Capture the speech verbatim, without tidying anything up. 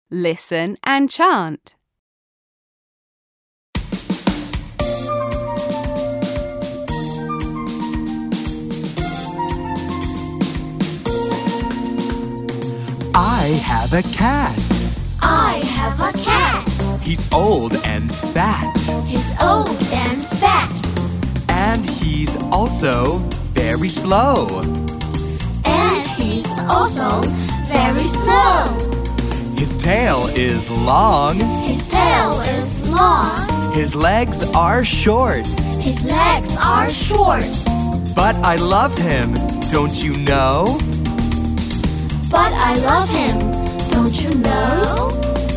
Listen and chant. I have a cat. I have a cat. He's old and fat. He's old and fat. And he's also very slow. And he's also very slow. His tail is long. His tail is long. His legs are short. His legs are short. But I love him, don't you know? But I love him, don't you know?